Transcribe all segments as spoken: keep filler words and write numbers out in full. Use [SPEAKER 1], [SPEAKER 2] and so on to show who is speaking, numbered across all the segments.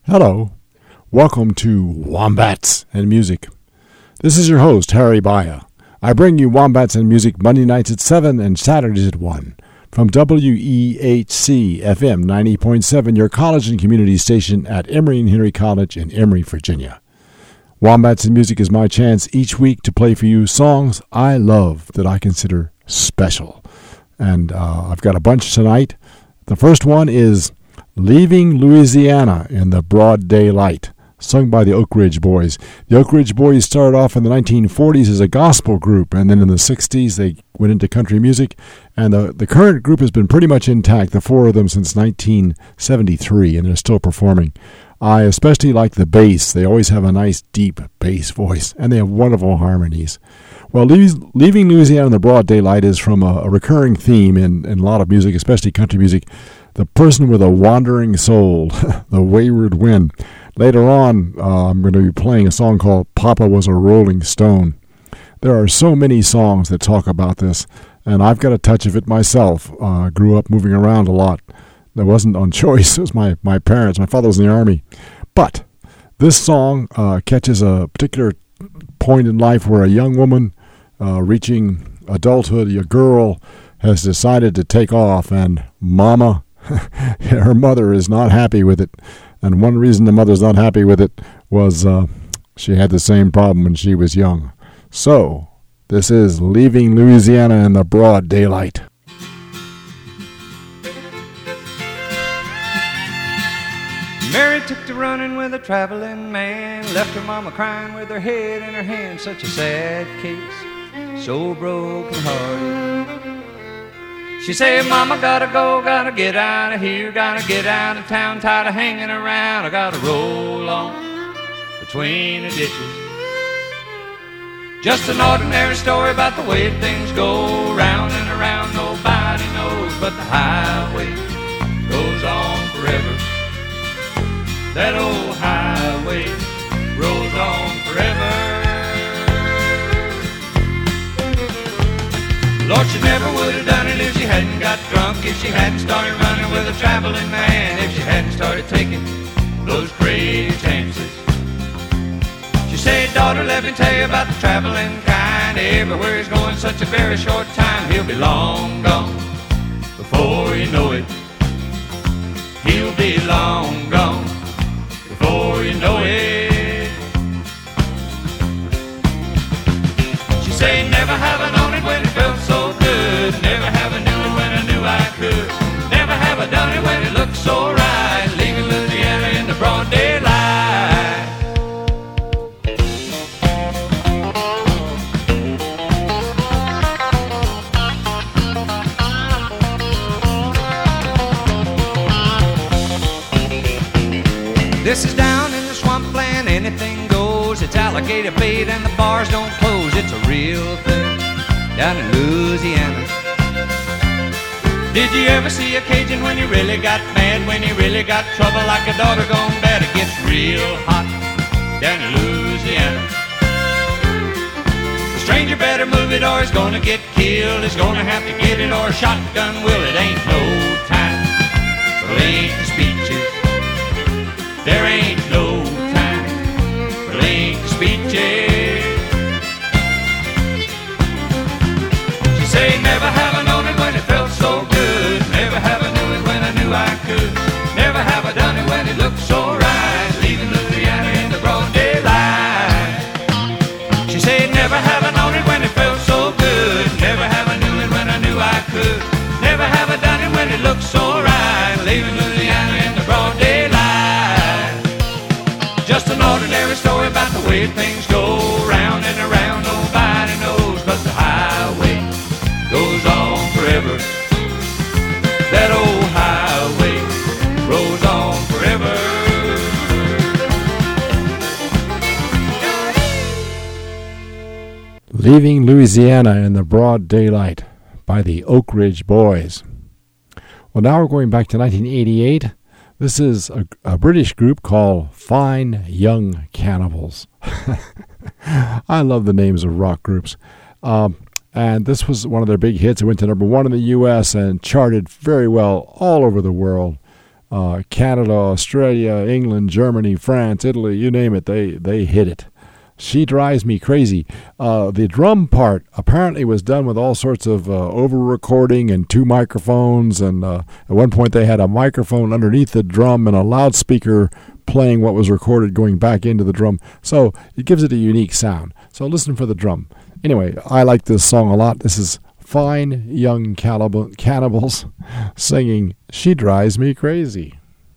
[SPEAKER 1] Hello, welcome to Wombats and Music. This is your host, Harry Baya. I bring you Wombats and Music Monday nights at seven and Saturdays at one from W E H C F M ninety point seven, your college and community station at Emory and Henry College in Emory, Virginia. Wombats and Music is my chance each week to play for you songs I love that I consider special. And uh, I've got a bunch tonight. The first one is Leaving Louisiana in the Broad Daylight, sung by the Oak Ridge Boys. The Oak Ridge Boys started off in the nineteen forties as a gospel group, and then in the sixties they went into country music, and the, the current group has been pretty much intact, the four of them, since nineteen seventy-three, and they're still performing. I especially like the bass. They always have a nice, deep bass voice, and they have wonderful harmonies. Well, Leaving Louisiana in the Broad Daylight is from a, a recurring theme in, in a lot of music, especially country music. The person with a wandering soul, the wayward wind. Later on, uh, I'm going to be playing a song called Papa Was a Rolling Stone. There are so many songs that talk about this, and I've got a touch of it myself. I uh, grew up moving around a lot. That wasn't on choice. It was my, my parents. My father was in the Army. But this song uh, catches a particular point in life where a young woman uh, reaching adulthood, a girl, has decided to take off, and Mama, her mother, is not happy with it. And one reason the mother's not happy with it was uh, she had the same problem when she was young. So, this is Leaving Louisiana in the Broad Daylight.
[SPEAKER 2] Mary took to running with a traveling man, left her mama crying with her head in her hand. Such a sad case, so broken hearted. She said, Mama, gotta go, gotta get out of here, gotta get out of town, tired of hanging around. I gotta roll on between the ditches. Just an ordinary story about the way things go, round and around, nobody knows, but the highway goes on forever. That old highway rolls on forever. Lord, she never would have done it if she hadn't got drunk, if she hadn't started running with a traveling man, if she hadn't started taking those crazy chances. She said, daughter, let me tell you about the traveling kind. Everywhere he's going such a very short time, he'll be long gone before you know it. He'll be long gone before you know it. She said, never have I known it when it felt so good, never have I knew it when I knew I could, never have I done it when it looked so right, leaving Louisiana in the broad daylight. This is down in the swampland, anything goes. It's alligator bait and the bars don't close. It's a real thing down in Louisiana. Did you ever see a Cajun when he really got mad, when he really got trouble like a daughter gone bad? It gets real hot down in Louisiana. The stranger better move it or he's gonna get killed. He's gonna have to get it or a shotgun will. It ain't no time for lengthy speeches. There ain't no time for lengthy speeches. She say, never have I known it when it felt so good, never have I knew it when I knew I could, never have I done it when it looked so right, leaving Louisiana in the broad daylight. She said, never have I known it when it felt so good, never have I knew it when I knew I could, never have I done it when it looked so right, leaving Louisiana in the broad daylight. Just an ordinary story about the way things go, round and around, nobody knows, but the highway goes on forever. That old highway rolls on forever.
[SPEAKER 1] Leaving Louisiana in the Broad Daylight by the Oak Ridge Boys. Well, now we're going back to nineteen eighty-eight. This is a, a British group called Fine Young Cannibals. I love the names of rock groups. Um, and this was one of their big hits. It went to number one in the U S and charted very well all over the world. uh, Canada, Australia, England, Germany, France, Italy, you name it, they, they hit it. She Drives Me Crazy. Uh, the drum part apparently was done with all sorts of uh, over-recording and two microphones, and uh, at one point they had a microphone underneath the drum and a loudspeaker playing what was recorded going back into the drum. So it gives it a unique sound. So listen for the drum. Anyway, I like this song a lot. This is Fine Young Cannibal- Cannibals singing She Drives Me Crazy.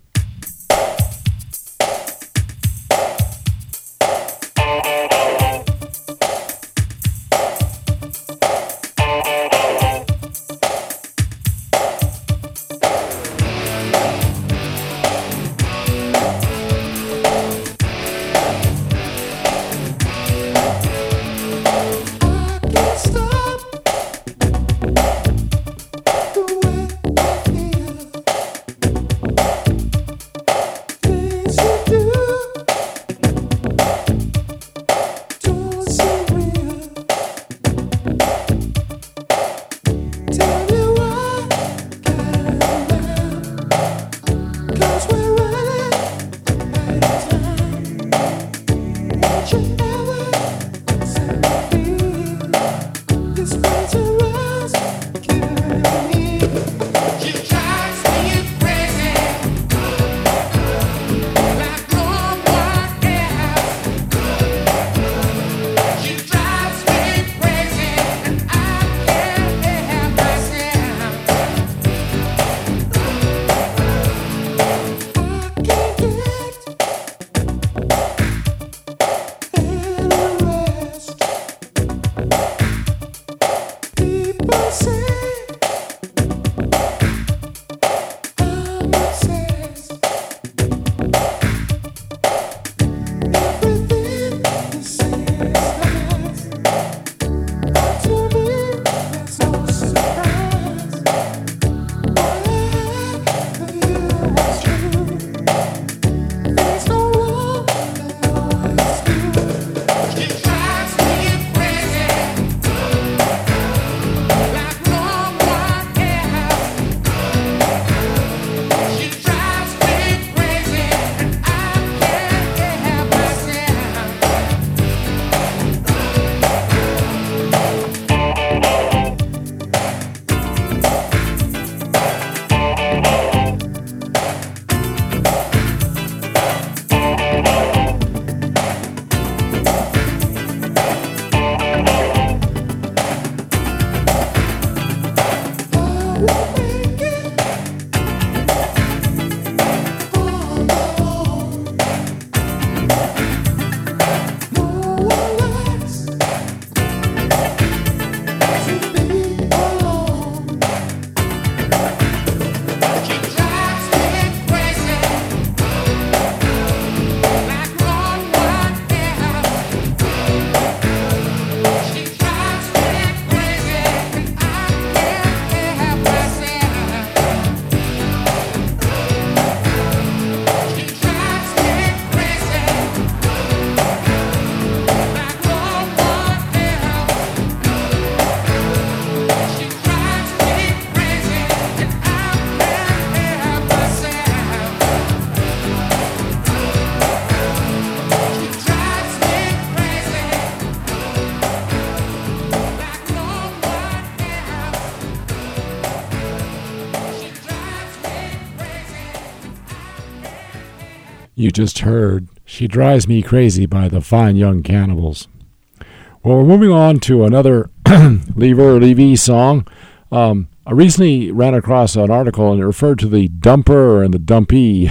[SPEAKER 1] You just heard She Drives Me Crazy by the Fine Young Cannibals. Well, we're moving on to another Lever Levy song. Um, I recently ran across an article and it referred to the dumper and the dumpee.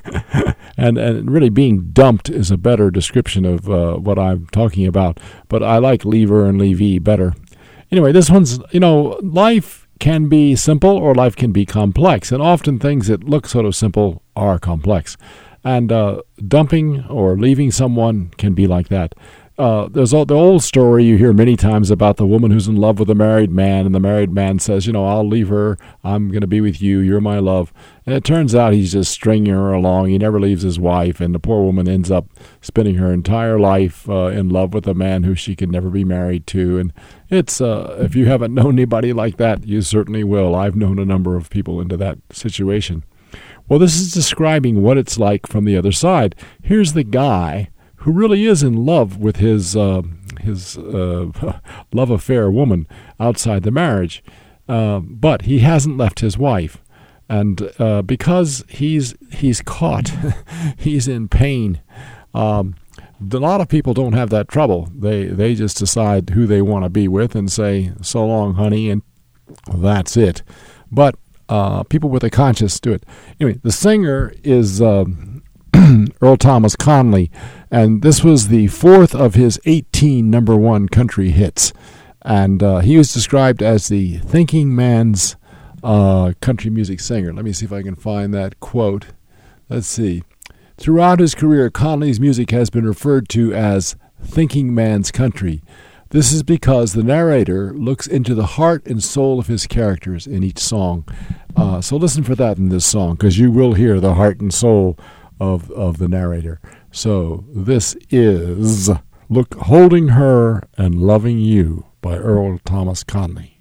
[SPEAKER 1] and, and really being dumped is a better description of uh, what I'm talking about. But I like Lever and Levy better. Anyway, this one's, you know, life can be simple or life can be complex. And often things that look sort of simple are complex. And uh, dumping or leaving someone can be like that. Uh, there's all, the old story you hear many times about the woman who's in love with a married man, and the married man says, you know, I'll leave her. I'm going to be with you. You're my love. And it turns out he's just stringing her along. He never leaves his wife, and the poor woman ends up spending her entire life uh, in love with a man who she could never be married to. And it's uh, if you haven't known anybody like that, you certainly will. I've known a number of people into that situation. Well, this is describing what it's like from the other side. Here's the guy who really is in love with his uh, his uh, love affair woman outside the marriage, uh, but he hasn't left his wife, and uh, because he's he's caught, he's in pain. Um, a lot of people don't have that trouble. They they just decide who they want to be with and say, "So long, honey," and that's it. But uh, people with a conscience do it. Anyway, the singer is Uh, Earl Thomas Conley, and this was the fourth of his eighteen number one country hits. And uh, he was described as the thinking man's uh, country music singer. Let me see if I can find that quote. Let's see. Throughout his career, Conley's music has been referred to as thinking man's country. This is because the narrator looks into the heart and soul of his characters in each song. Uh, so listen for that in this song, because you will hear the heart and soul of of the narrator. So this is Look Holding Her and Loving You by Earl Thomas Conley.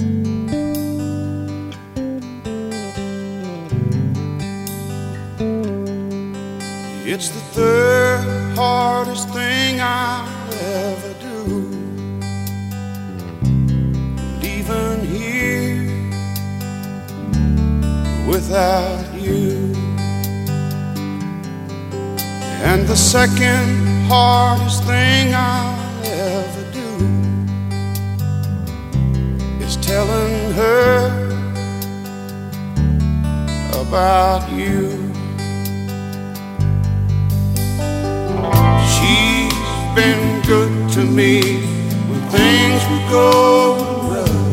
[SPEAKER 3] It's the third hardest thing I'll ever do, leaving here without you. And the second hardest thing I'll ever do is telling her about you. She's been good to me when things were going rough.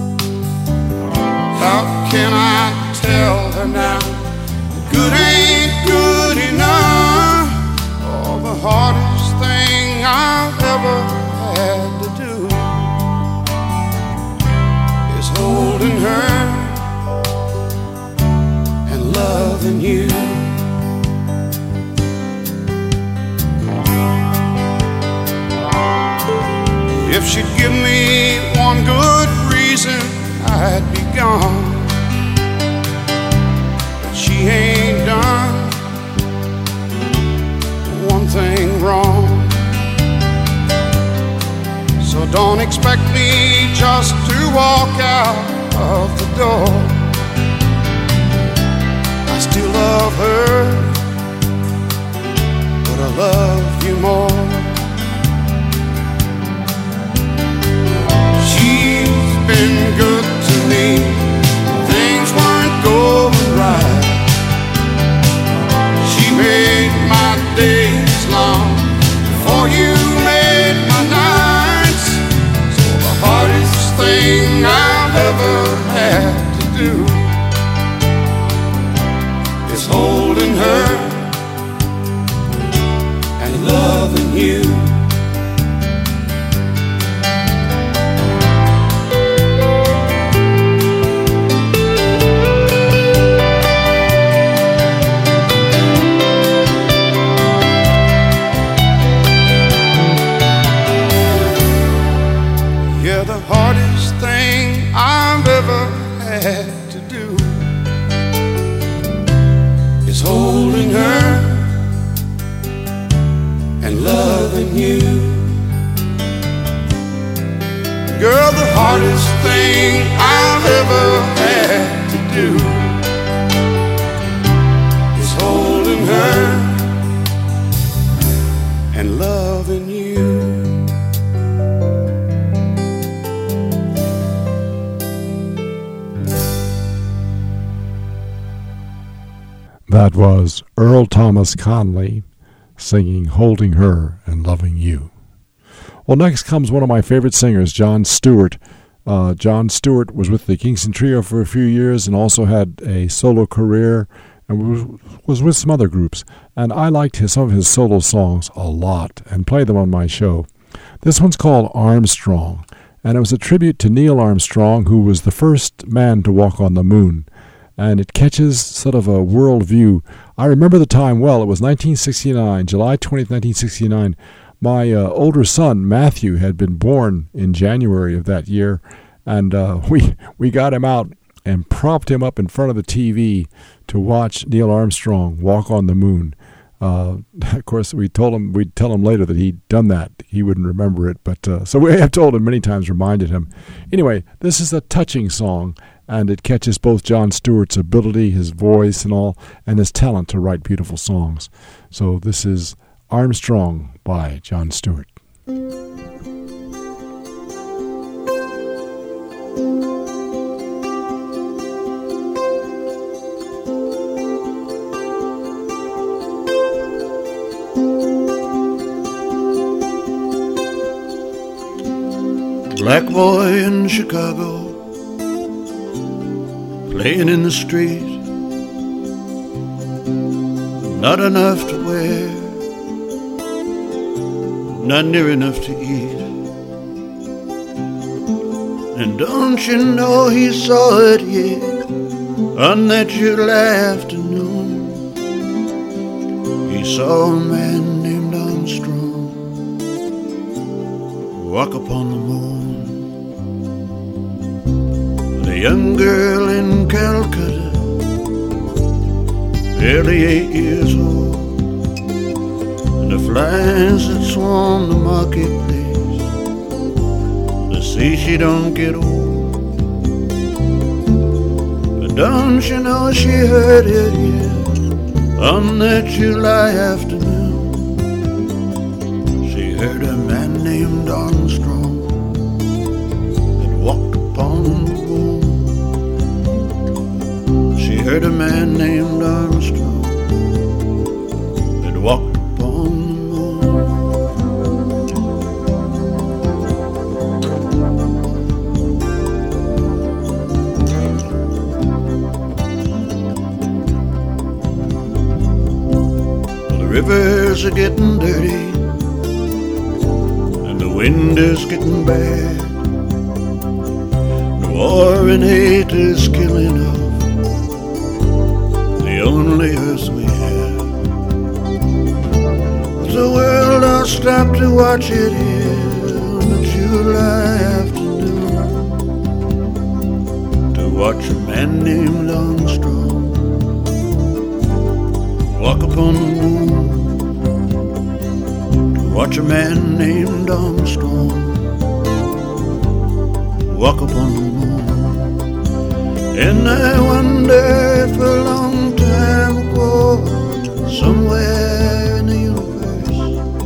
[SPEAKER 3] How can I tell her now good ain't good enough? The hardest thing I've ever had to do is holding her and loving you. If she'd give me one good reason, I'd be gone, but she ain't done one thing wrong. So don't expect me just to walk out of the door. I still love her, but I love you more. She's been good to me, things weren't going right. She made my days long before you made my nights. So the hardest thing I've ever had to do is holding her and loving you. Had to do is holding her and loving you. Girl, the hardest thing I've ever had to do is holding her and loving you.
[SPEAKER 1] That was Earl Thomas Conley singing Holding Her and Loving You. Well, next comes one of my favorite singers, Jon Stewart. Uh, Jon Stewart was with the Kingston Trio for a few years and also had a solo career and was, was with some other groups. And I liked his, some of his solo songs a lot and played them on my show. This one's called Armstrong, and it was a tribute to Neil Armstrong, who was the first man to walk on the moon. And it catches sort of a world view. I remember the time well. It was nineteen sixty-nine, July twentieth, nineteen sixty-nine. My uh, older son, Matthew, had been born in January of that year, and uh, we we got him out and propped him up in front of the T V to watch Neil Armstrong walk on the moon. Uh, of course, we told him we'd tell him later that he'd done that. He wouldn't remember it, but uh, so we have told him many times, reminded him. Anyway, this is a touching song, and it catches both Jon Stewart's ability, his voice, and all, and his talent to write beautiful songs. So this is Armstrong by Jon Stewart.
[SPEAKER 3] Black boy in Chicago, playing in the street, not enough to wear, not near enough to eat. And don't you know he saw it, yeah, on that July afternoon. He saw a man named Armstrong walk upon the moon. A young girl in Calcutta, barely eight years old, and the flies that swarm the marketplace, they say she don't get old. But don't you know she heard it, yeah, on that July afternoon. She heard a man named Armstrong that walked upon the moon. She heard a man named Armstrong that walked upon the moon. Well, the rivers are getting dirty and the wind is getting bad. The war and hate is killing us, the only earth we have. The world all stopped to watch it here on a July afternoon, to watch a man named Armstrong walk upon the moon. To watch a man named Armstrong walk upon the moon. And I wonder if a long time ago, somewhere in the universe,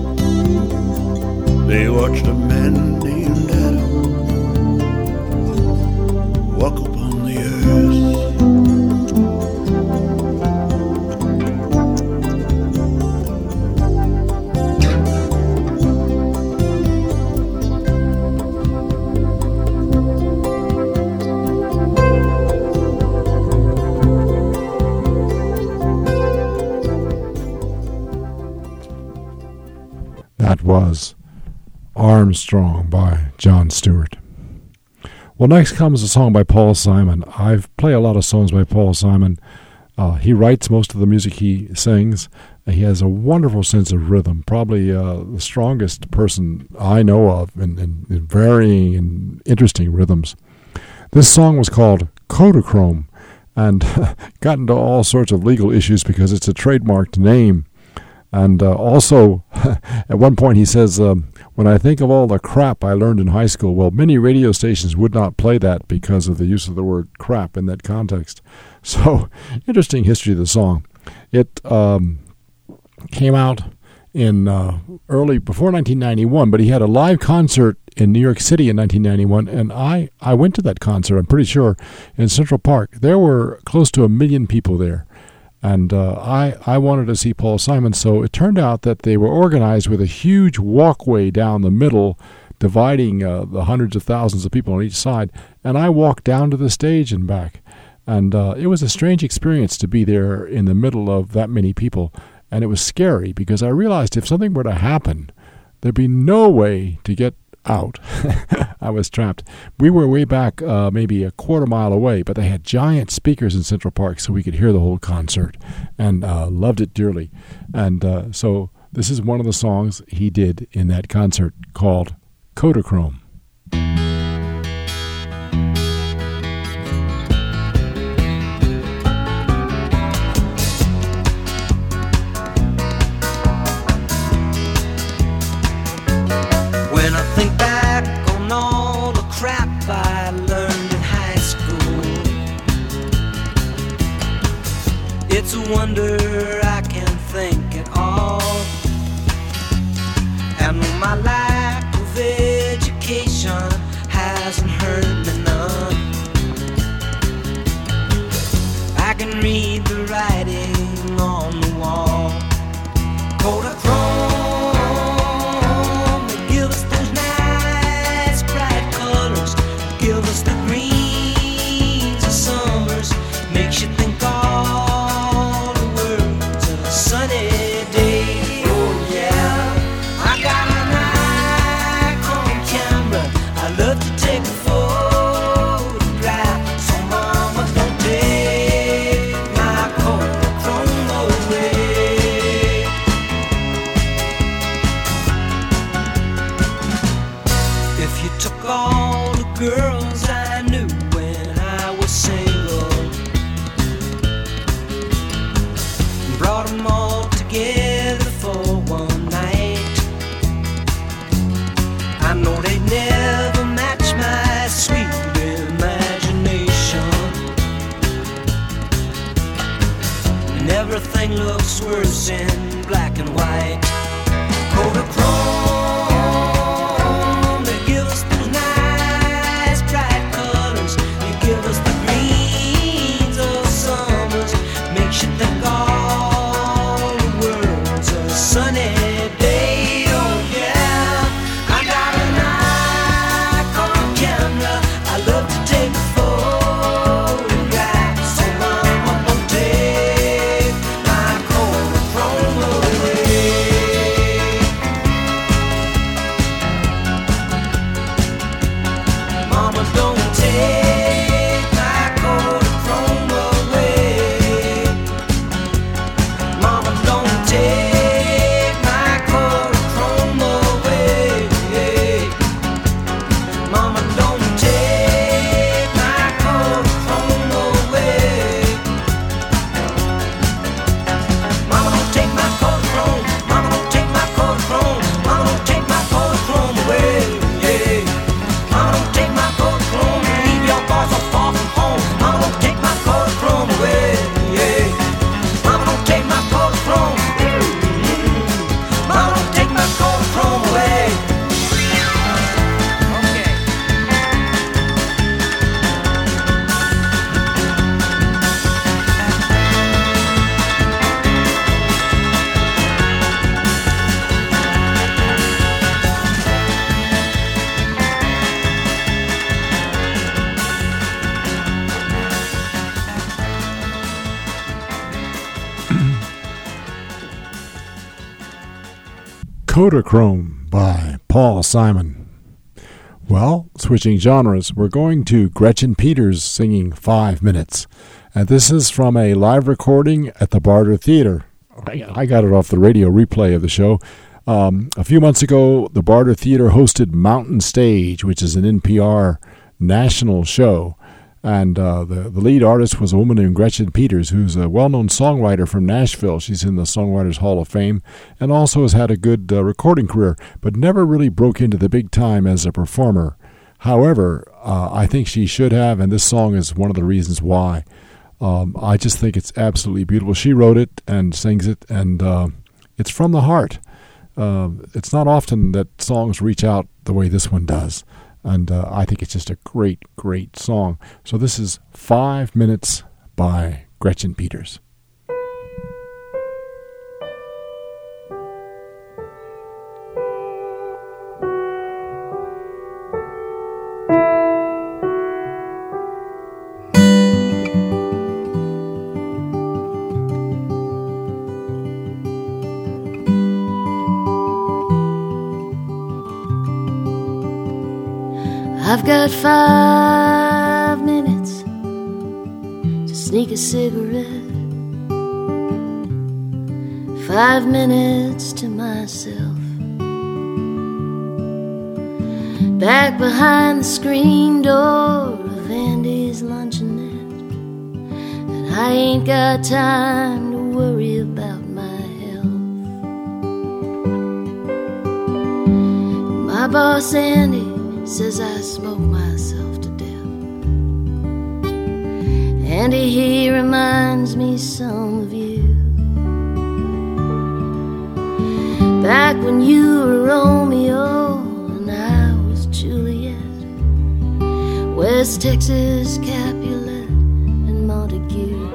[SPEAKER 3] they watched a man named Adam walk upon the earth.
[SPEAKER 1] That was Armstrong by Jon Stewart. Well, next comes a song by Paul Simon. I've played a lot of songs by Paul Simon. Uh, he writes most of the music he sings. He has a wonderful sense of rhythm, probably uh, the strongest person I know of in, in, in varying and interesting rhythms. This song was called Kodachrome and got into all sorts of legal issues because it's a trademarked name. And uh, also, at one point he says, um, when I think of all the crap I learned in high school, well, many radio stations would not play that because of the use of the word crap in that context. So, interesting history of the song. It um, came out in uh, early, before nineteen ninety-one, but he had a live concert in New York City in nineteen ninety-one, and I, I went to that concert, I'm pretty sure, in Central Park. There were close to a million people there. And uh, I, I wanted to see Paul Simon, so it turned out that they were organized with a huge walkway down the middle, dividing uh, the hundreds of thousands of people on each side. And I walked down to the stage and back. And uh, it was a strange experience to be there in the middle of that many people. And it was scary because I realized if something were to happen, there'd be no way to get out. I was trapped. We were way back uh, maybe a quarter mile away, but they had giant speakers in Central Park so we could hear the whole concert, and uh, loved it dearly. And uh, so this is one of the songs he did in that concert called Kodachrome.
[SPEAKER 4] girls I knew when I was single, brought them all together for one night. I know they'd never match my sweet imagination, and everything looks worse in black and white. Kodachrome, they give us those nice bright colors, they give us the greens of summers, makes you think all the world's a sunny day. Oh yeah, I got an Nikon camera, I love to take photographs, so mama don't take my Kodachrome away. Mama don't take my Kodachrome away. Mama don't take my Kodachrome away. Mama don't take my Kodachrome away. Mama don't take my Kodachrome. Mama don't take my Kodachrome. Mama don't take my Kodachrome away. Mama don't take my Kodachrome. Leave your boys so far from home. Mama don't take my Kodachrome away. Mama don't take my Kodachrome. Mama don't take my Kodachrome away. Okay.
[SPEAKER 1] Kodachrome by Paul Simon. Well, switching genres, we're going to Gretchen Peters singing Five Minutes. And this is from a live recording at the Barter Theater. I got it off the radio replay of the show. Um, a few months ago, the Barter Theater hosted Mountain Stage, which is an N P R national show. And uh, the, the lead artist was a woman named Gretchen Peters, who's a well-known songwriter from Nashville. She's in the Songwriters Hall of Fame and also has had a good uh, recording career, but never really broke into the big time as a performer. However, uh, I think she should have, and this song is one of the reasons why. Um, I just think it's absolutely beautiful. She wrote it and sings it, and uh, it's from the heart. Uh, it's not often that songs reach out the way this one does. And uh, I think it's just a great, great song. So this is Five Minutes by Gretchen Peters.
[SPEAKER 5] I've got five minutes to sneak a cigarette, five minutes to myself, back behind the screen door of Andy's luncheonette, and I ain't got time to worry about my health. My boss Andy says I smoke myself to death, and he reminds me some of you. Back when you were Romeo and I was Juliet, West Texas, Capulet, and Montague.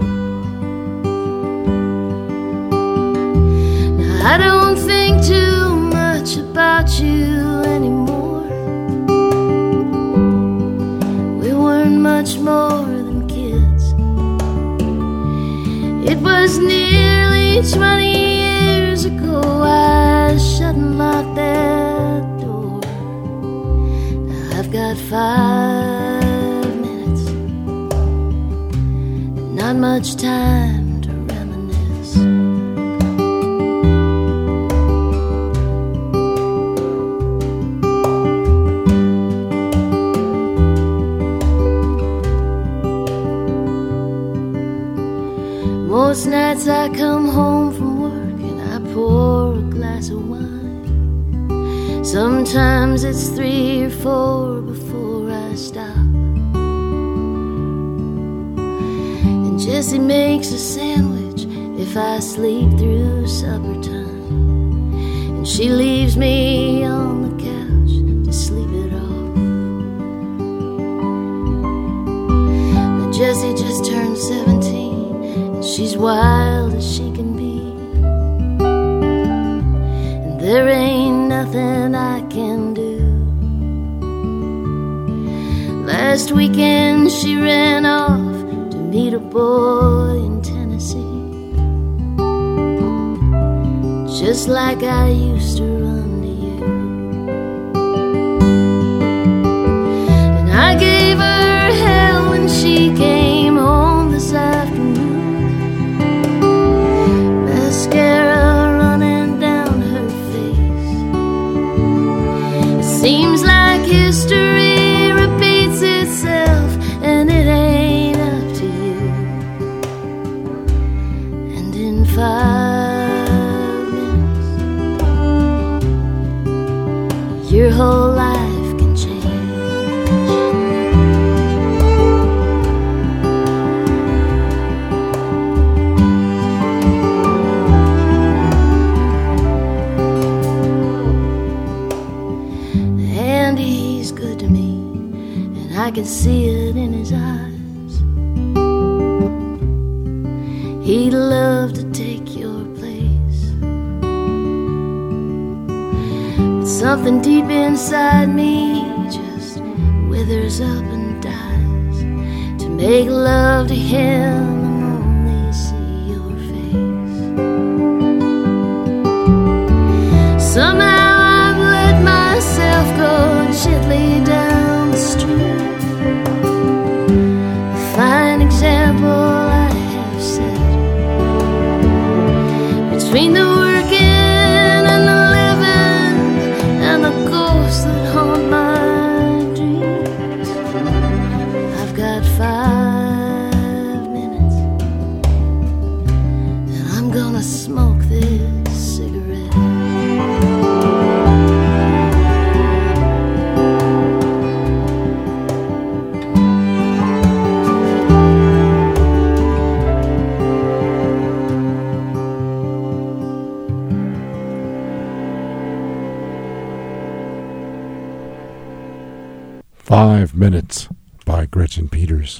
[SPEAKER 5] Now I don't think too much about you anymore. Much more than kids. It was nearly twenty years ago I shut and locked that door. Now I've got five minutes and not much time to reminisce. glass of wine. Sometimes it's three or four before I stop. And Jessie makes a sandwich if I sleep through supper time. And she leaves me on the couch to sleep it off. Now Jessie just turned seventeen, and she's wild as she can be. And there ain't nothing I can do. Last weekend she ran off to meet a boy in Tennessee, just like I used to run to you. And I gave her hell when she came home this afternoon. Mascara running down her face. It seems like history repeats itself, and it ain't up to you. And in five minutes, your whole life can change. And he's good to me, and I can see it in his eyes. He'd love to take your place, but something deep inside me just withers up and dies. To make love to him and only see your face. Somehow I've let myself go gently down the street. A fine example I have set between the working and the living and the ghosts that haunt my dreams. I've got five minutes, and I'm gonna smoke this cigarette.
[SPEAKER 1] Five Minutes by Gretchen Peters.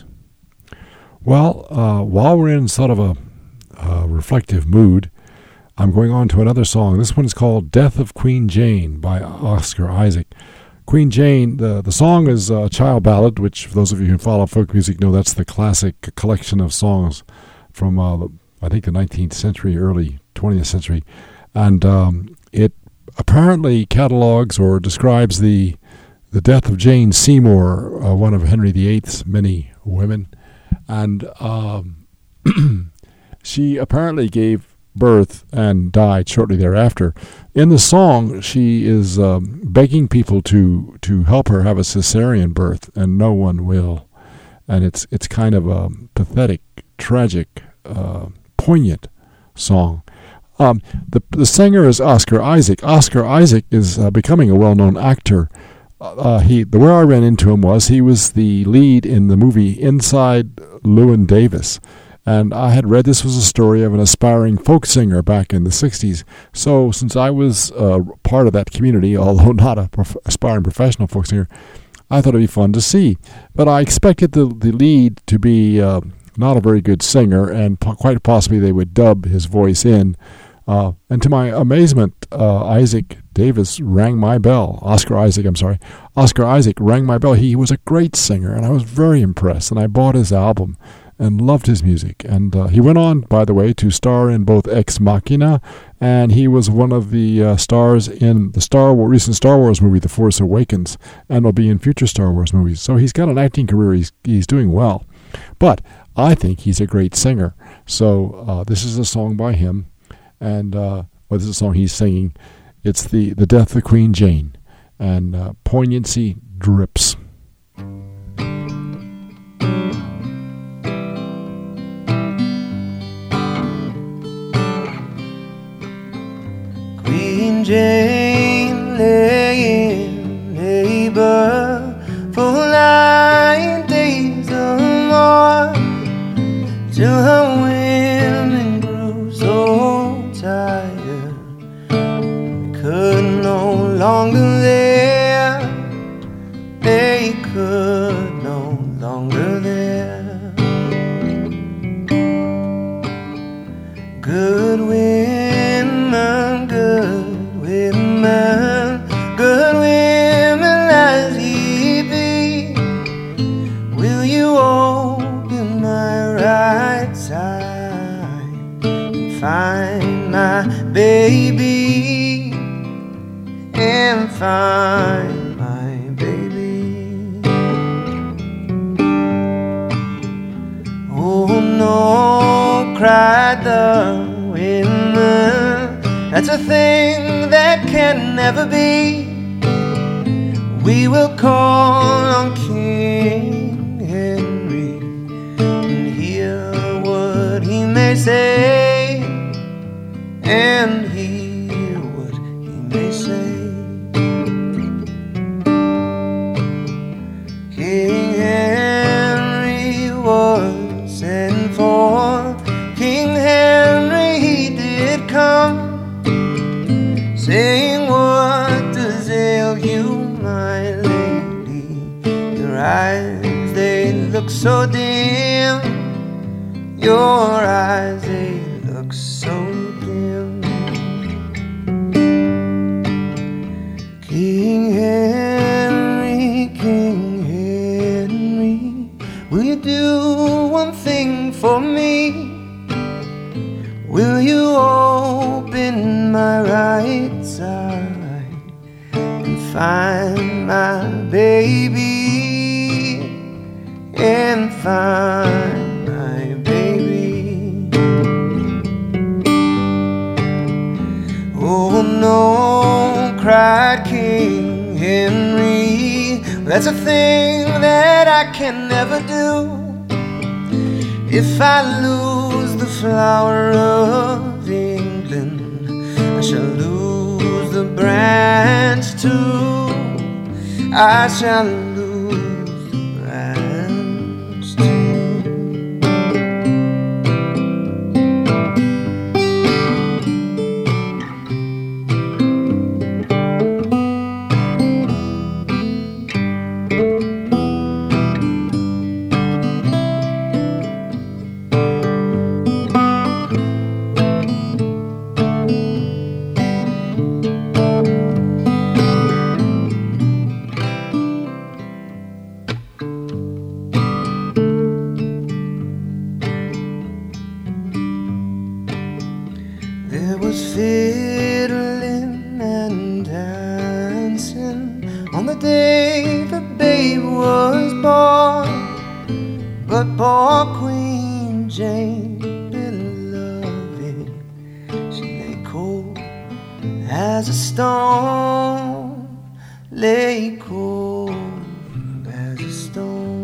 [SPEAKER 1] Well, uh, while we're in sort of a, a reflective mood, I'm going on to another song. This one is called Death of Queen Jane by Oscar Isaac. Queen Jane, the, the song is a child ballad, which for those of you who follow folk music know that's the classic collection of songs from, uh, I think, the nineteenth century, early twentieth century. And um, it apparently catalogs or describes the the death of Jane Seymour, uh, one of Henry the Eighth's many women. And um, she apparently gave birth and died shortly thereafter. In the song, she is um, begging people to to help her have a cesarean birth, and no one will. And it's it's kind of a pathetic, tragic, uh, poignant song. Um, the the singer is Oscar Isaac. Oscar Isaac is uh, becoming a well-known actor. Uh, he the where I ran into him was he was the lead in the movie Inside Llewyn Davis. And I had read this was a story of an aspiring folk singer back in the sixties. So since I was uh, part of that community, although not a prof- aspiring professional folk singer, I thought it'd be fun to see. But I expected the, the lead to be uh, not a very good singer, and po- quite possibly they would dub his voice in. Uh, and to my amazement, uh, Isaac Davis rang my bell. Oscar Isaac, I'm sorry. Oscar Isaac rang my bell. He was a great singer, and I was very impressed. And I bought his album and loved his music. And uh, he went on, by the way, to star in both Ex Machina, and he was one of the uh, stars in the Star Wars, recent Star Wars movie, The Force Awakens, and will be in future Star Wars movies. So he's got an acting career. He's, he's doing well. But I think he's a great singer. So uh, this is a song by him. And uh, well, this is a song he's singing. It's the, the Death of Queen Jane. And uh, poignancy drips.
[SPEAKER 4] Queen
[SPEAKER 6] Queen Jane lay in labor for nine days or more, till her women grew so tired they could no longer there, they could no longer there. Good women, good women, good women as ye be, will you open my right side and find my baby, and find my baby? Oh no, cried the women, that's a thing that can never be. We will call on King Henry and hear what he may say, and hear what he may say. King Henry was sent for, King Henry he did come, saying, what does ail you, my lady? Your eyes, they look so dim, your eyes, they look so dim. King Henry, King Henry, will you do one thing for me? Will you open my right side and find my baby, and find my baby? Oh no, cried King Henry, that's a thing that I can never do. If I lose the flower of England, I shall lose the branch too. I shall lose the branch too. There was fiddling and dancing on the day the babe was born, but poor Queen Jane, beloved, she lay cold as a stone, lay cold as a stone.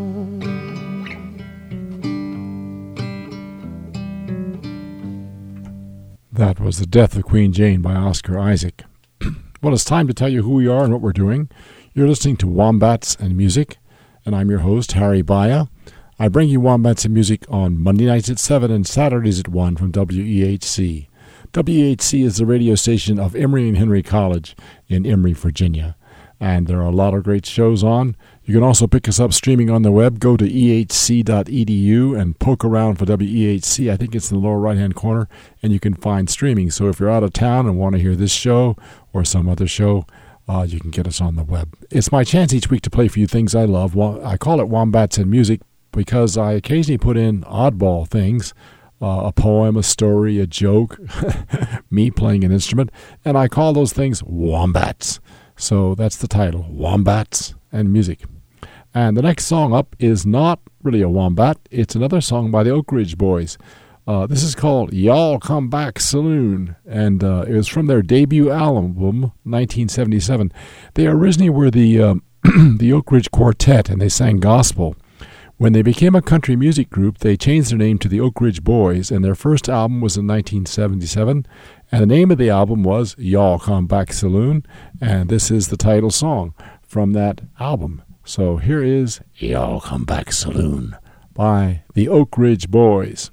[SPEAKER 1] That was The Death of Queen Jane by Oscar Isaac. Well, it's time to tell you who we are and what we're doing. You're listening to Wombats and Music, and I'm your host, Harry Baya. I bring you Wombats and Music on Monday nights at seven and Saturdays at one from W E H C. W E H C is the radio station of Emory and Henry College in Emory, Virginia. And there are a lot of great shows on. You can also pick us up streaming on the web. Go to e h c dot e d u and poke around for W E H C. I think it's in the lower right-hand corner, and you can find streaming. So if you're out of town and want to hear this show or some other show, uh, you can get us on the web. It's my chance each week to play for you things I love. I call it Wombats and Music because I occasionally put in oddball things, uh, a poem, a story, a joke, me playing an instrument, and I call those things Wombats. So that's the title, Wombats and Music. And the next song up is not really a wombat. It's another song by the Oak Ridge Boys. Uh, this is called Y'all Come Back Saloon, and uh, it was from their debut album, nineteen seventy-seven. They originally were the, um, the Oak Ridge Quartet, and they sang gospel. When they became a country music group, they changed their name to the Oak Ridge Boys, and their first album was in nineteen seventy-seven, and the name of the album was Y'all Come Back Saloon, and this is the title song from that album. So here is Y'all Come Back Saloon by the Oak Ridge Boys.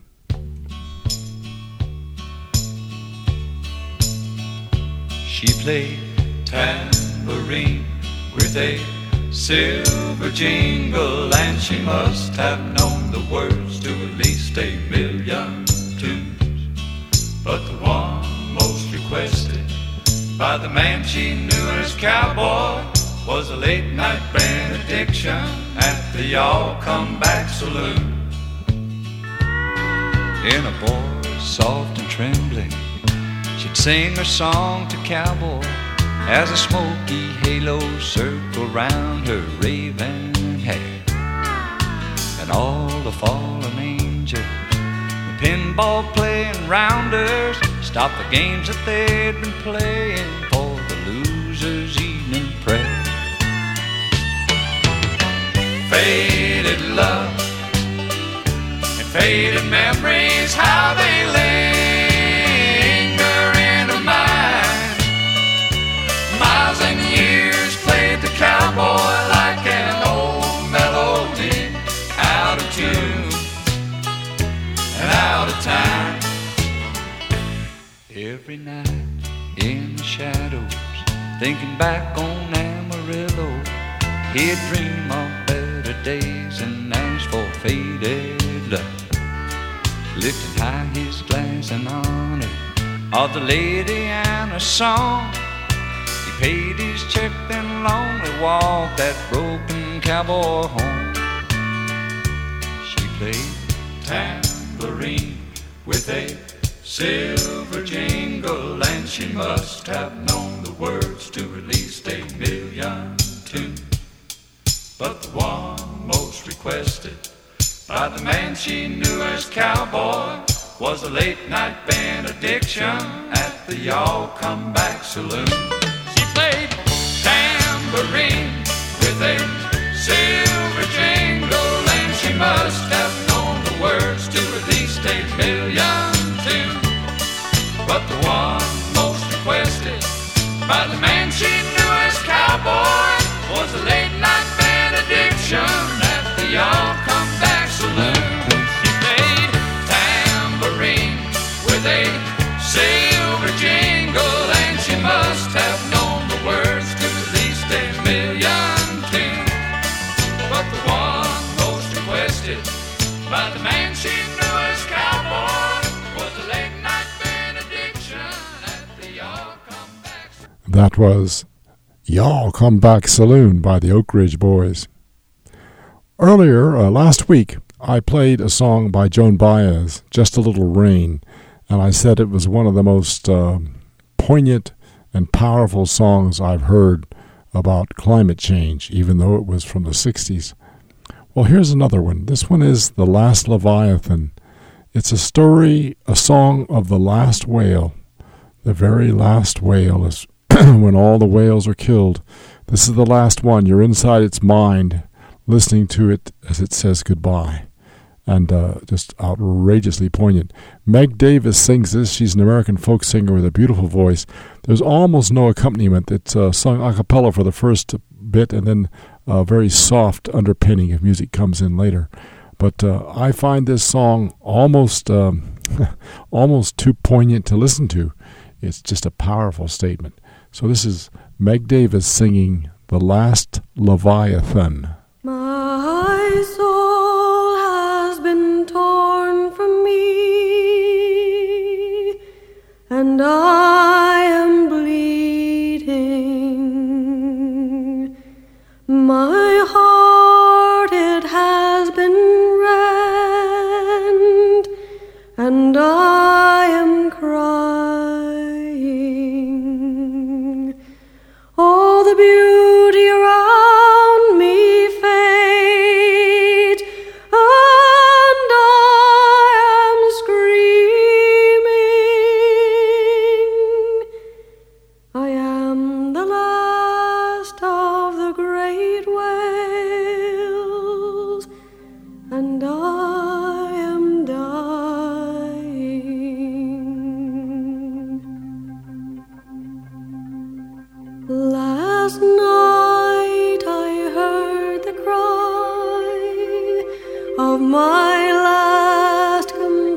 [SPEAKER 2] She played tambourine with a silver jingle, and she must have known the words to at least a million tunes. But the one most requested by the man she knew as cowboy was a late night benediction at the Y'all Come Back Saloon. In a voice soft and trembling, she'd sing her song to cowboy as a smoky halo circled round her raven hair. And all the fallen angels, the pinball playing rounders, stopped the games that they'd been playing for the loser's evening prayer. Faded love and faded memories, how they linger in a mind. Miles and years played the cowboy like an old melody, out of tune and out of time. Every night in the shadows, thinking back on Amarillo, he'd dream of better days and ask for faded love. Lifting high his glass in honor of the lady and her song, he paid his check then lonely walked that broken cowboy home. She played tambourine with a silver jingle, and she must have known the words to at least a million tunes. But the one most requested by the man she knew as cowboy was a late night benediction at the Y'all Come Back Saloon. She played tambourine with a silver jingle, and she must have known the words to at least a million tunes. But the one most requested by the man she knew as cowboy was a late night benediction at the Y'all Come Back Saloon. She played tambourine with a silver jingle, and she must have known the words to at least a million tunes. But the one most requested by the man she knew as cowboy was a late night benediction at the Y'all Come Back Saloon.
[SPEAKER 1] That was Y'all Come Back Saloon by the Oak Ridge Boys. Earlier, uh, last week, I played a song by Joan Baez, Just a Little Rain, and I said it was one of the most uh, poignant and powerful songs I've heard about climate change, even though it was from the sixties. Well, here's another one. This one is The Last Leviathan. It's a story, a song of the last whale. The very last whale is when all the whales are killed. This is the last one. You're inside its mind, listening to it as it says goodbye. And uh, just outrageously poignant. Meg Davis sings this. She's an American folk singer with a beautiful voice. There's almost no accompaniment. It's uh, sung a cappella for the first bit, and then a very soft underpinning if music comes in later. But uh, I find this song almost, um, almost too poignant to listen to. It's just a powerful statement. So this is Meg Davis singing The Last Leviathan.
[SPEAKER 7] My soul has been torn from me, and I am bleeding. My heart, it has been rent, and I am crying. All the beauty around me fades, and I am screaming. I am the last of the great whales, last night I heard the cry of my last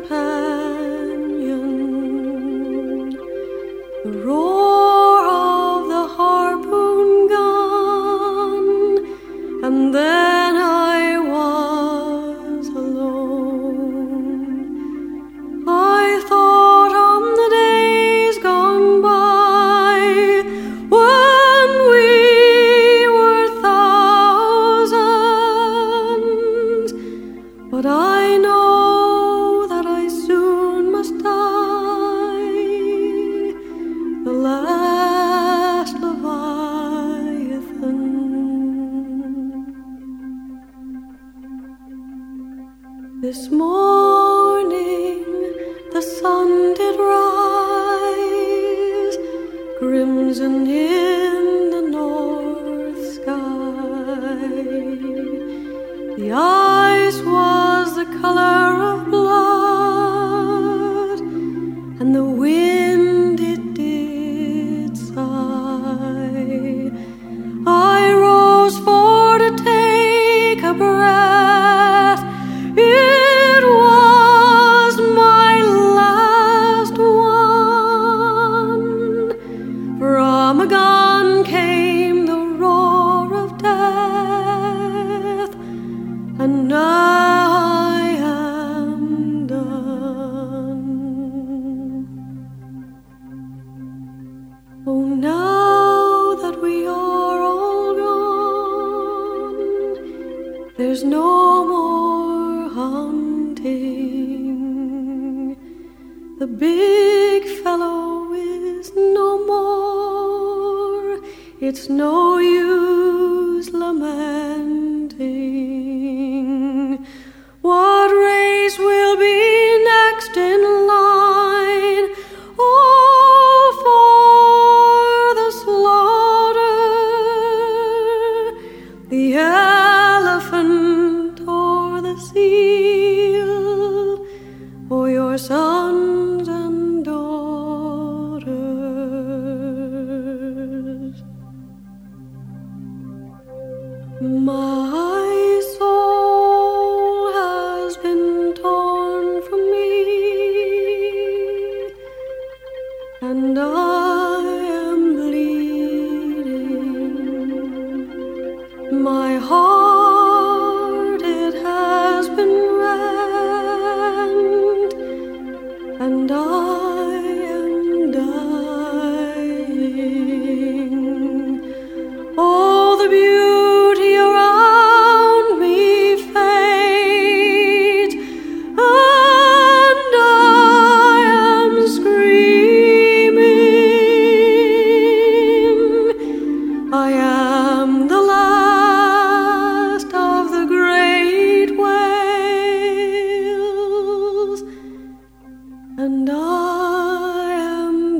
[SPEAKER 7] companion, the roar of the harpoon gun, and then I was alone. I thought on the days gone by when we were thousands, but I know that I soon must die, the last Leviathan. This morning the sun did rise, crimson in the north sky. The ice was the color of blood, and the wind it did sigh. I rose for to take a breath. It was my last one. From a gun came the roar of death, and now I am done. Oh, now that we are all gone, there's no more hunting. The big fellow is no more. It's no use lamenting. What race will be next in line? Oh, for the slaughter. The elephant or the seal, or your sons and daughters. My soul has been torn from me, and I am bleeding. My heart, it has been rent, and I am dying. Oh, the beauty around me fades, and I am screaming. I am the last of the great whales, and I am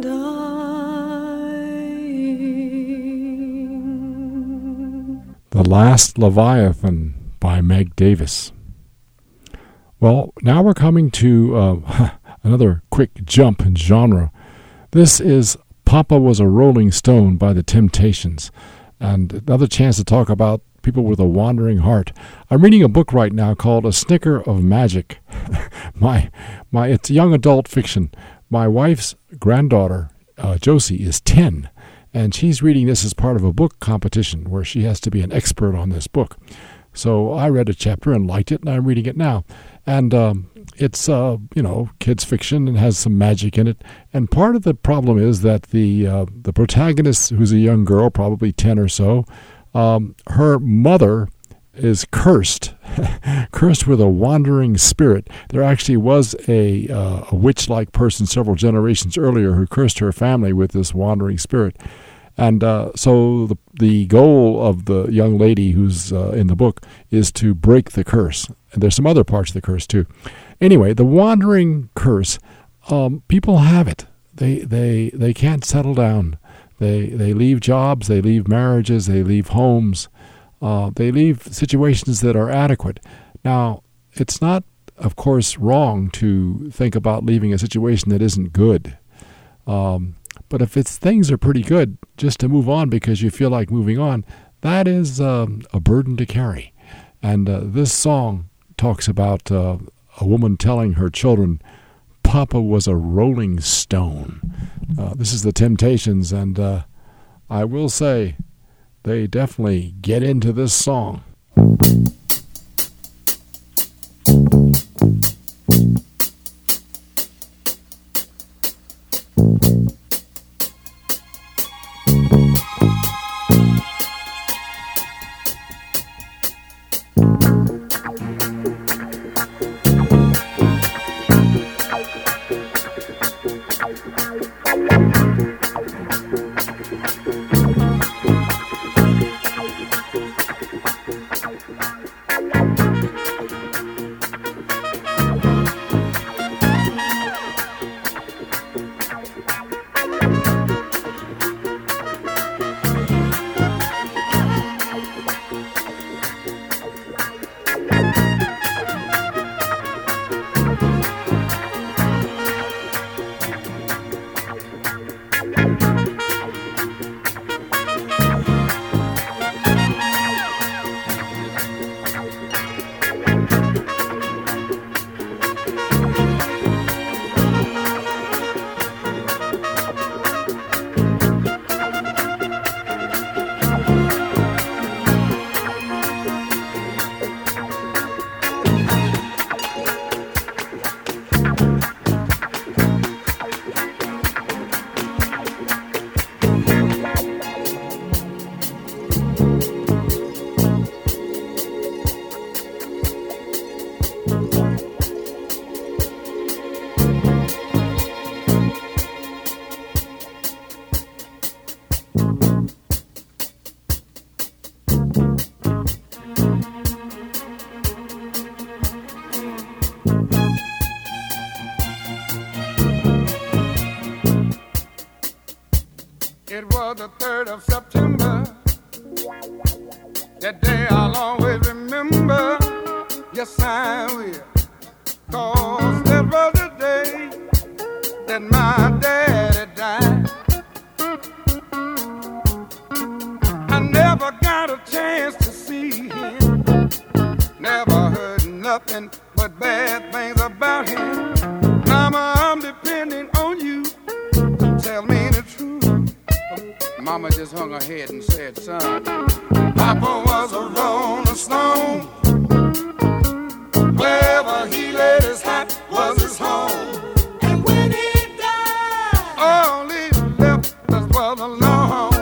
[SPEAKER 7] dying.
[SPEAKER 1] The Last Leviathan by Meg Davis. Well, now we're coming to uh, another quick jump in genre. This is Papa Was a Rolling Stone by the Temptations, and another chance to talk about people with a wandering heart. I'm reading a book right now called A Snicker of Magic. my, my, it's young adult fiction. My wife's granddaughter, uh, Josie, is ten, and she's reading this as part of a book competition where she has to be an expert on this book. So I read a chapter and liked it, and I'm reading it now. And um, it's, uh, you know, kids fiction and has some magic in it. And part of the problem is that the uh, the protagonist, who's a young girl, probably ten or so, um, her mother is cursed, cursed with a wandering spirit. There actually was a, uh, a witch-like person several generations earlier who cursed her family with this wandering spirit. And uh, so the the goal of the young lady who's uh, in the book is to break the curse. And there's some other parts of the curse too. Anyway, the wandering curse, um, people have it. They they they can't settle down. They they leave jobs, they leave marriages, they leave homes, uh, they leave situations that are adequate. Now, it's not, of course, wrong to think about leaving a situation that isn't good. Um, But if it's things are pretty good, just to move on because you feel like moving on, that is um, a burden to carry. And uh, this song talks about uh, a woman telling her children, Papa was a rolling stone. Uh, this is the Temptations, and uh, I will say they definitely get into this song.
[SPEAKER 3] It was the third of September. That day I'll always remember. Yes, I will. Cause that was the day that my daddy died. I never got a chance to see him. Never heard nothing but bad things about him. Mama, I'm depending on you to tell me the truth. Mama just hung her head and said, son, Papa was a rolling stone. Wherever he laid his hat was his home. And when he died, all he left us was alone.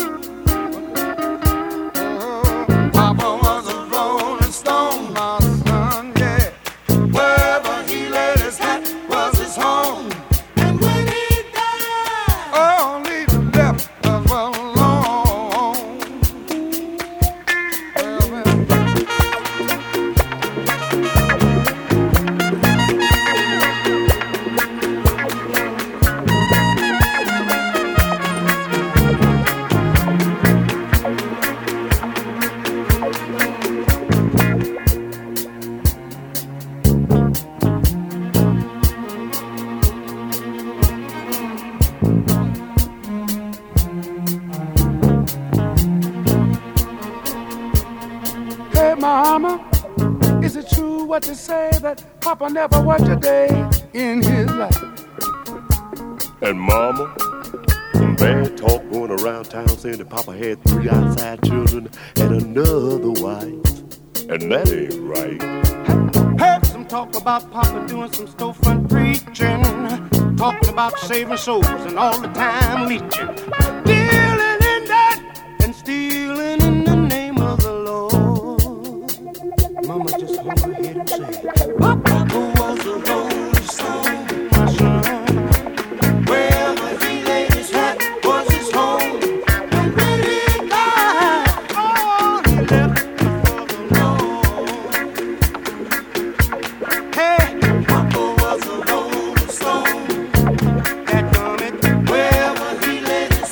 [SPEAKER 3] Oh, Papa was a rolling stone, my son, yeah. Wherever he laid his hat was his home. And when he died, all he left us was alone. Well, well. Hey, Mama, is it true what they say that Papa never worked a day in his life?
[SPEAKER 8] And Mama, some bad talk going around town saying that Papa had three outside children and another wife. And that ain't right.
[SPEAKER 3] Heard some talk about Papa doing some storefront preaching, talking about saving souls and all the time leeching, dealing in that and stealing in the name of the Lord. Mama just hung her head and said, Papa was a rolling stone, my son. Wherever he laid his hat was his home. And when he died, all he left was alone. Hey, Papa was a rolling stone. That done it. Wherever he laid his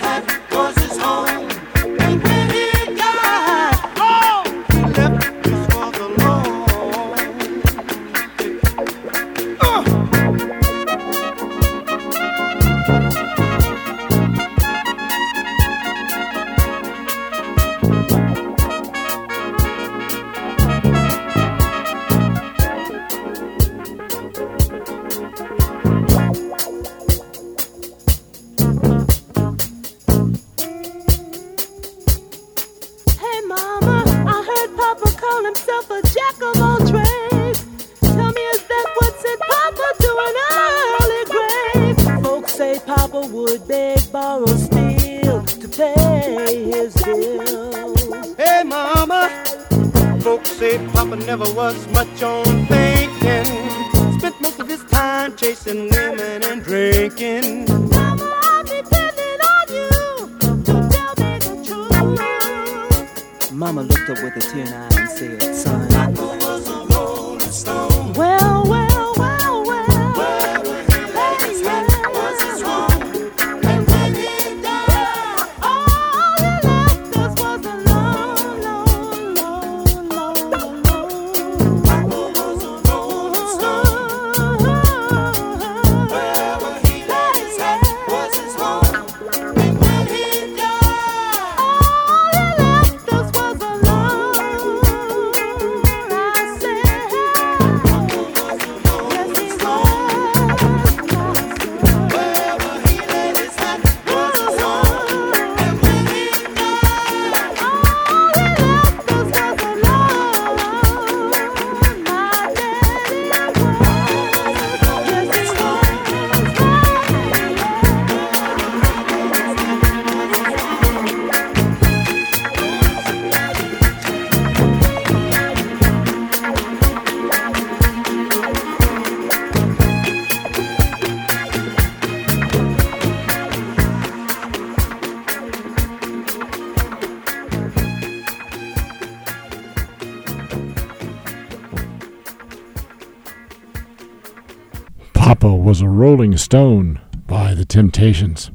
[SPEAKER 9] yourself a jack of all trades. Tell me, is that what said Papa to an early grave? Folks say Papa would beg, borrow, steal to pay his bills.
[SPEAKER 6] Hey, Mama, folks say Papa never was much on thinking. Spent most of his time chasing women and drinking.
[SPEAKER 9] Mama, I'm depending on you to tell me the truth.
[SPEAKER 10] Mama looked up with a tear in her eye and said, son,
[SPEAKER 6] Papa was a rolling stone.
[SPEAKER 9] Well, well, well, well.
[SPEAKER 6] Where were he laid his head was his home. And when he died,
[SPEAKER 9] All he left us was a lone, lone, lone, lone, lone.
[SPEAKER 6] Papa was a rolling stone. Wherever he laid his head was his home. And when he died,
[SPEAKER 9] All he left us was a lone. I said,
[SPEAKER 6] Papa was a rolling
[SPEAKER 9] yes, he
[SPEAKER 6] stone.
[SPEAKER 9] was.
[SPEAKER 6] Wherever he laid his head was his home. And when he died,
[SPEAKER 9] All he left us was a lone. My daddy was. Yes, he
[SPEAKER 1] Papa Was a Rolling Stone by The Temptations.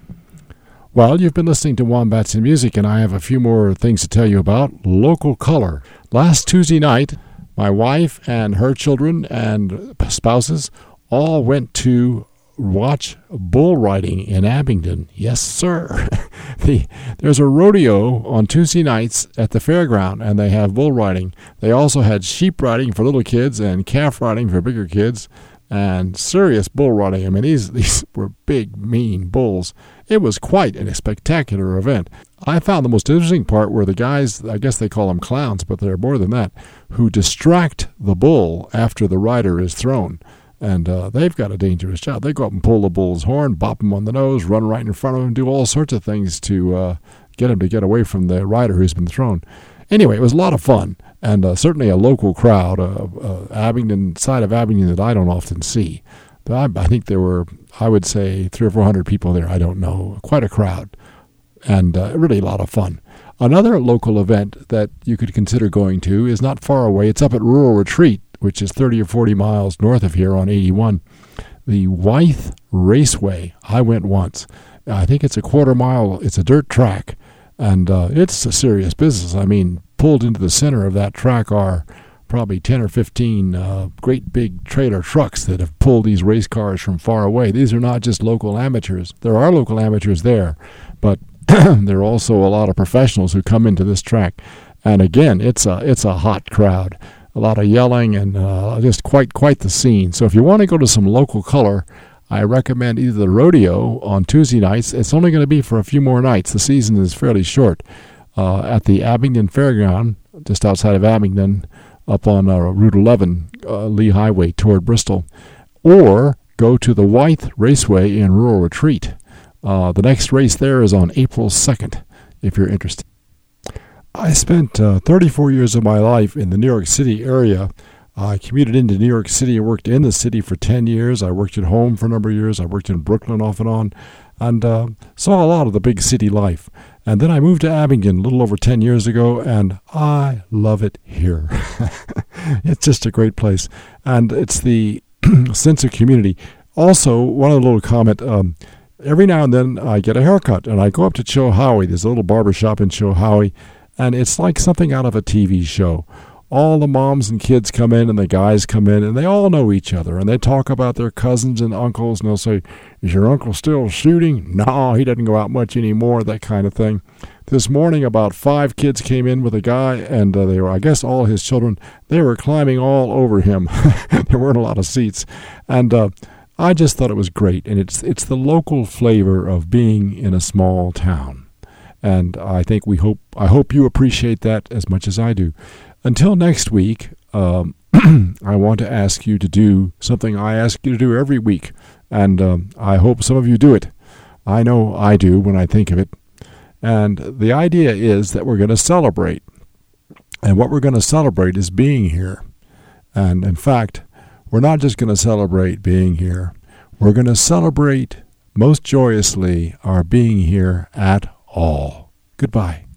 [SPEAKER 1] Well, you've been listening to Wombats and Music, and I have a few more things to tell you about. Local color. Last Tuesday night, my wife and her children and spouses all went to watch bull riding in Abingdon. Yes, sir. the, there's a rodeo on Tuesday nights at the fairground, and they have bull riding. They also had sheep riding for little kids and calf riding for bigger kids. And serious bull riding. I mean, these these were big, mean bulls. It was quite a spectacular event. I found the most interesting part were the guys, I guess they call them clowns, but they're more than that, who distract the bull after the rider is thrown. And uh, they've got a dangerous job. They go up and pull the bull's horn, bop him on the nose, run right in front of him, do all sorts of things to uh, get him to get away from the rider who's been thrown. Anyway, it was a lot of fun, and uh, certainly a local crowd, uh, uh, Abingdon, side of Abingdon that I don't often see. I, I think there were, I would say, three or four hundred people there. I don't know, quite a crowd, and uh, really a lot of fun. Another local event that you could consider going to is not far away. It's up at Rural Retreat, which is thirty or forty miles north of here on eighty-one. The Wythe Raceway. I went once. I think it's a quarter mile. It's a dirt track. And uh, it's a serious business. I mean, pulled into the center of that track are probably ten or fifteen uh, great big trailer trucks that have pulled these race cars from far away. These are not just local amateurs. There are local amateurs there, but there are also a lot of professionals who come into this track. And again, it's a it's a hot crowd. A lot of yelling and uh, just quite quite the scene. So if you want to go to some local color, I recommend either the rodeo on Tuesday nights. It's only going to be for a few more nights. The season is fairly short. Uh, at the Abingdon Fairground, just outside of Abingdon, up on uh, Route eleven, uh, Lee Highway toward Bristol. Or go to the Wythe Raceway in Rural Retreat. Uh, the next race there is on April second, if you're interested. I spent uh, thirty-four years of my life in the New York City area. I commuted into New York City and worked in the city for ten years. I worked at home for a number of years. I worked in Brooklyn off and on, and uh, saw a lot of the big city life. And then I moved to Abingdon a little over ten years ago, and I love it here. It's just a great place. And it's the sense of community. Also, one other little comment, um, every now and then I get a haircut, and I go up to Chilhowie. There's a little barber shop in Chilhowie, and it's like something out of a T V show. All the moms and kids come in and the guys come in, and they all know each other, and they talk about their cousins and uncles, and they'll say, is your uncle still shooting? No, he doesn't go out much anymore, that kind of thing. This morning, about five kids came in with a guy, and uh, they were, I guess, all his children. They were climbing all over him. There weren't a lot of seats. And uh, I just thought it was great, and it's it's the local flavor of being in a small town. And I think we hope I hope you appreciate that as much as I do. Until next week, um, I want to ask you to do something I ask you to do every week, and um, I hope some of you do it. I know I do when I think of it. And the idea is that we're going to celebrate. And what we're going to celebrate is being here. And in fact, we're not just going to celebrate being here. We're going to celebrate most joyously our being here at all. Goodbye.